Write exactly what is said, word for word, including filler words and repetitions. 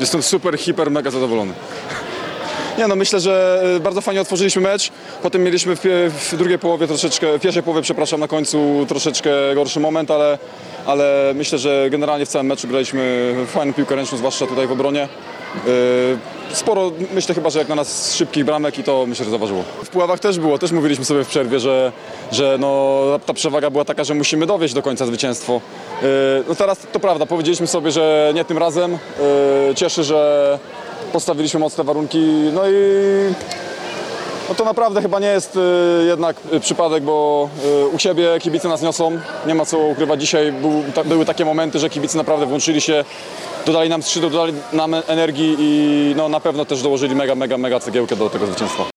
Jestem super, hiper, mega zadowolony. Nie no, myślę, że bardzo fajnie otworzyliśmy mecz, potem mieliśmy w, pie- w drugiej połowie troszeczkę, w pierwszej połowie, przepraszam, na końcu troszeczkę gorszy moment, ale, ale myślę, że generalnie w całym meczu graliśmy fajną piłkę ręczną, zwłaszcza tutaj w obronie. Yy, Sporo, myślę chyba, że jak na nas szybkich bramek i to myślę, że zaważyło. W Puławach też było, też mówiliśmy sobie w przerwie, że, że no, ta przewaga była taka, że musimy dowieść do końca zwycięstwo. Yy, No teraz to prawda, powiedzieliśmy sobie, że nie tym razem. Yy, Cieszy, że postawiliśmy mocne warunki, no i no to naprawdę chyba nie jest y, jednak y, przypadek, bo y, u siebie kibice nas niosą, nie ma co ukrywać. Dzisiaj był, ta, były takie momenty, że kibice naprawdę włączyli się, dodali nam skrzydeł, dodali nam energii i no, na pewno też dołożyli mega, mega, mega cegiełkę do tego zwycięstwa.